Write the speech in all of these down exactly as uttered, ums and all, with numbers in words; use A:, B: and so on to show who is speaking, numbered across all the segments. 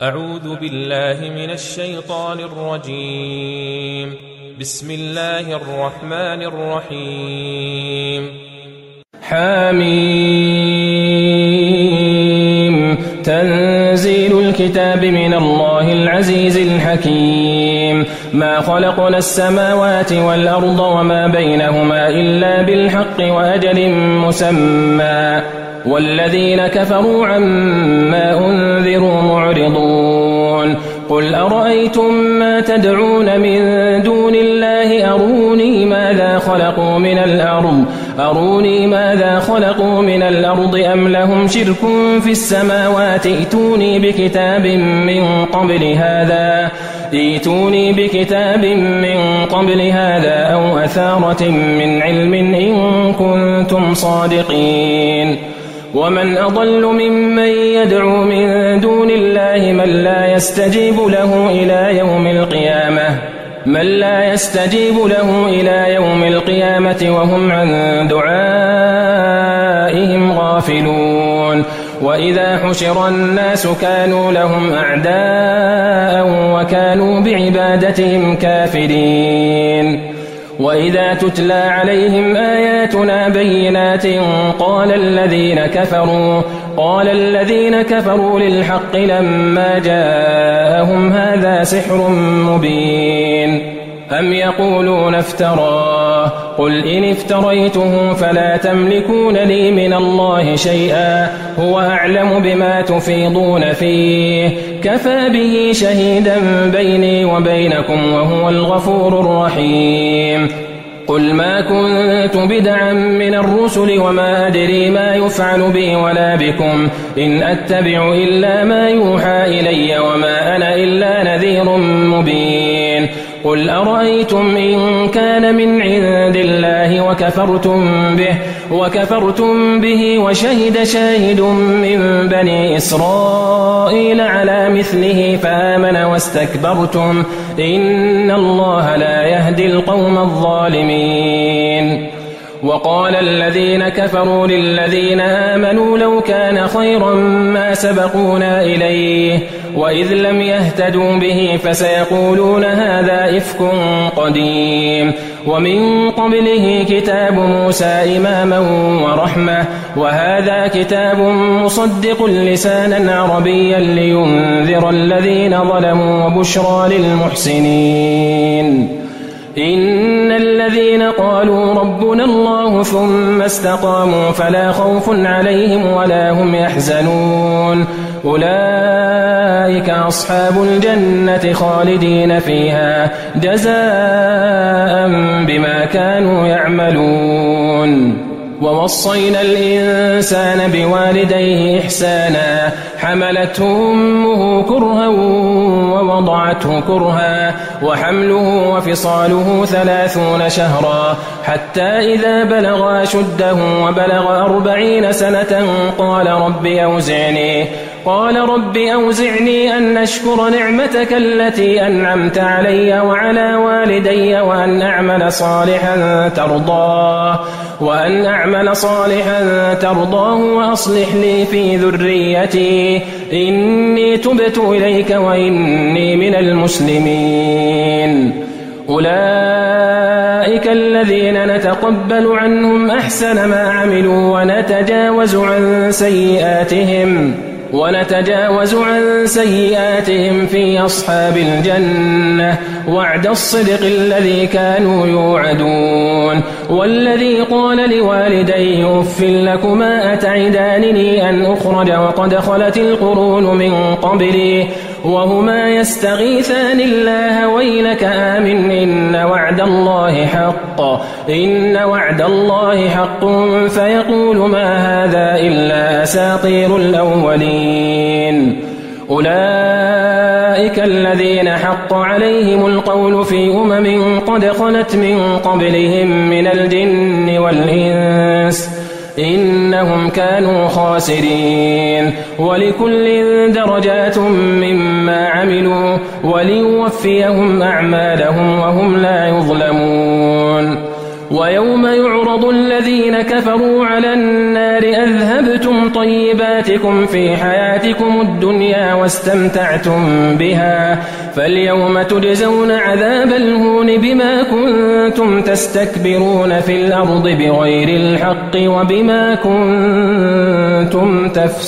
A: أعوذ بالله من الشيطان الرجيم. بسم الله الرحمن الرحيم. حميم. تنزيل الكتاب من الله العزيز الحكيم. ما خلقنا السماوات والأرض وما بينهما إلا بالحق وأجل مسمى، والذين كفروا عما أنذروا معرضون. قل أرأيتم ما تدعون من دون الله أروني ماذا خلقوا من الأرض أروني ماذا خلقوا من الأرض أم لهم شرك في السماوات ائتوني بكتاب من قبل هذا ائتوني بكتاب من قبل هذا أو أثارة من علم إن كنتم صادقين. ومن أضل ممن يدعو من دون الله من لا يستجيب له إلى يوم القيامة من لا يستجيب له إلى يوم القيامة وهم عن دعائهم غافلون. وإذا حشر الناس كانوا لهم أعداء وكانوا بعبادتهم كافرين. وإذا تتلى عليهم آياتنا بينات قال الذين كفروا قال الذين كفروا للحق لما جاءهم هذا سحر مبين. أم يقولون افتراه قل إن افتريته فلا تملكون لي من الله شيئا هو أعلم بما تفيضون فيه كفى به شهيدا بيني وبينكم وهو الغفور الرحيم. قل ما كنت بدعا من الرسل وما أدري ما يفعل بي ولا بكم إن أتبع إلا ما يوحى إلي وما أنا إلا نذير مبين. قل أرأيتم إن كان من عند الله وكفرتم به وكفرتم به وشهد شاهد من بني إسرائيل على مثله فآمن واستكبرتم إن الله لا يهدي القوم الظالمين. وقال الذين كفروا للذين آمنوا لو كان خيرا ما سبقونا إليه وإذ لم يهتدوا به فسيقولون هذا إفك قديم. ومن قبله كتاب موسى إماما ورحمة وهذا كتاب مصدق لسانا عربيا لينذر الذين ظلموا وبشرى للمحسنين. إن الذين قالوا ربنا الله ثم استقاموا فلا خوف عليهم ولا هم يحزنون أولئك أصحاب الجنة خالدين فيها جزاء بما كانوا يعملون. ووصينا الإنسان بوالديه إحسانا حملته أمه كرها ووضعته كرها وحمله وفصاله ثلاثون شهرا حتى إذا بلغ أشده وبلغ أربعين سنة قال رب أوزعني قال رب أوزعني أن أشكر نعمتك التي أنعمت علي وعلى والدي وأن أعمل صالحا ترضاه وأن أعمل صالحا ترضاه وأصلح لي في ذريتي إني تبت إليك وإني من المسلمين. أولئك الذين نتقبل عنهم أحسن ما عملوا ونتجاوز عن سيئاتهم ونتجاوز عن سيئاتهم في أصحاب الجنة وعد الصدق الذي كانوا يوعدون. والذي قال لوالديه أف لكما أتعدانني أن أخرج وقد خلت القرون من قبلي وهما يستغيثان الله ويلك آمن إن وعد الله حق إن وعد الله حق فيقول ما هذا إلا أساطير الأولين. أولئك الذين حق عليهم القول في أمم قد خلت من قبلهم من الجن والإنس إنهم كانوا خاسرين. ولكل درجات مما عملوا وليوفيهم أعمالهم وهم لا يظلمون. ويوم يعرض الذين كفروا على النار أذهبتم طيباتكم في حياتكم الدنيا واستمتعتم بها فاليوم تجزون عذاب الهون بما كنتم تستكبرون في الأرض بغير الحق وبما كنتم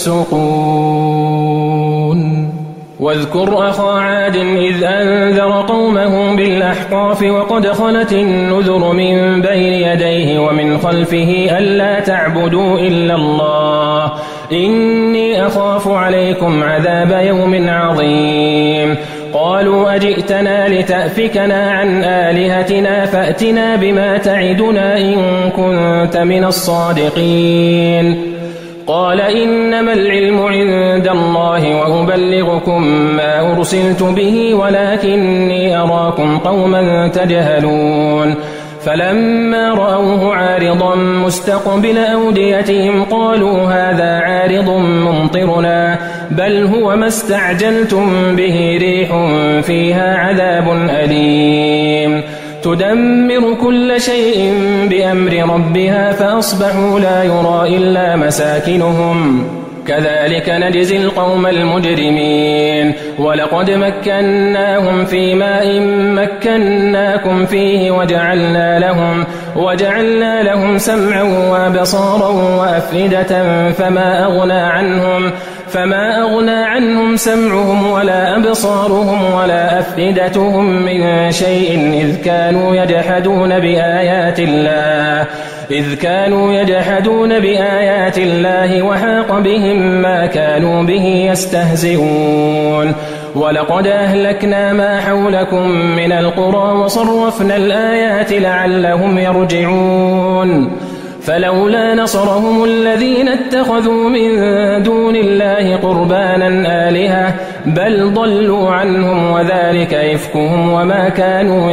A: تفسقون واذكر أخا عاد إذ أنذر قومه بالأحقاف وقد خلت النذر من بين يديه ومن خلفه ألا تعبدوا إلا الله إني أخاف عليكم عذاب يوم عظيم قالوا أجئتنا لتأفكنا عن آلهتنا فأتنا بما تعدنا إن كنت من الصادقين قال إنما العلم عند الله وأبلغكم ما أرسلت به ولكني أراكم قوما تجهلون فلما رأوه عارضا مستقبل أوديتهم قالوا هذا عارض ممطرنا بل هو ما استعجلتم به ريح فيها عذاب أليم تدمر كل شيء بأمر ربها فأصبحوا لا يرى إلا مساكنهم كذلك نجزي القوم المجرمين ولقد مكناهم في ماء مكناكم فيه وجعلنا لهم وجعلنا لهم سمعا وبصارا وأفئدة فما أغنى عنهم فما أغنى عنهم سمعهم ولا أبصارهم ولا أفئدتهم من شيء إذ كانوا يجحدون بآيات الله إذ كانوا يجحدون بآيات الله وحاق بهم ما كانوا به يستهزئون ولقد أهلكنا ما حولكم من القرى وصرفنا الآيات لعلهم يرجعون فلولا نصرهم الذين اتخذوا من دون الله قربانا آلهة بل ضلوا عنهم وذلك إفكهم وما كانوا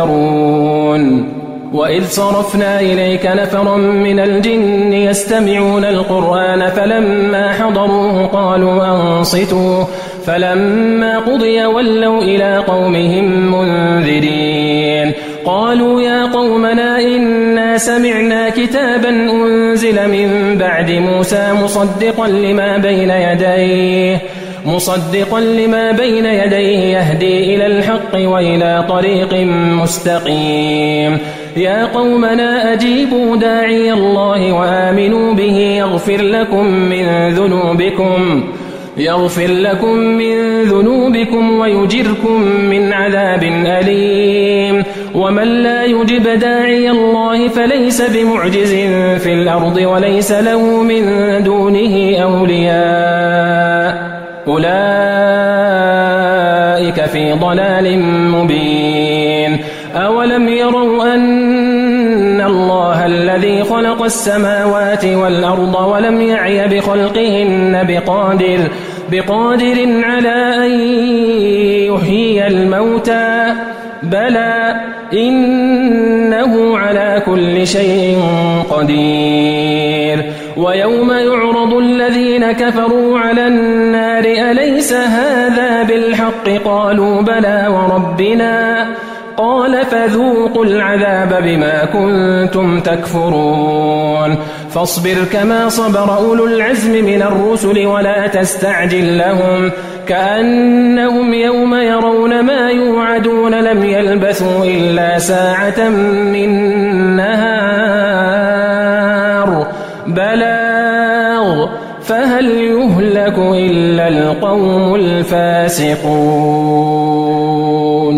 A: يفترون وإذ صرفنا إليك نفرا من الجن يستمعون القرآن فلما حضروه قالوا أنصتوا فلما قضي ولوا إلى قومهم منذرين قالوا يا قومنا إنا سمعنا كتابا أنزل من بعد موسى مصدقا لما بين يديه مصدقا لما بين يديه يهدي إلى الحق وإلى طريق مستقيم يا قومنا أجيبوا داعي الله وآمنوا به يغفر لكم من ذنوبكم يغفر لكم من ذنوبكم ويجركم من عذاب أليم ومن لا يجب داعي الله فليس بمعجز في الأرض وليس له من دونه أولياء أولئك في ضلال مبين أولم يروا أن الله الذي خلق السماوات والأرض ولم يعي بخلقهن بقادر بقادر على أن يحيي الموتى بلى إنه على كل شيء قدير ويوم يعرض الذين كفروا على النار أليس هذا بالحق قالوا بلى وربنا قال فذوقوا العذاب بما كنتم تكفرون فاصبر كما صبر أولو العزم من الرسل ولا تستعجل لهم كأنهم يوم يرون ما يوعدون لم يلبثوا إلا ساعة من نهار بلاغ فهل يهلك إلا القوم الفاسقون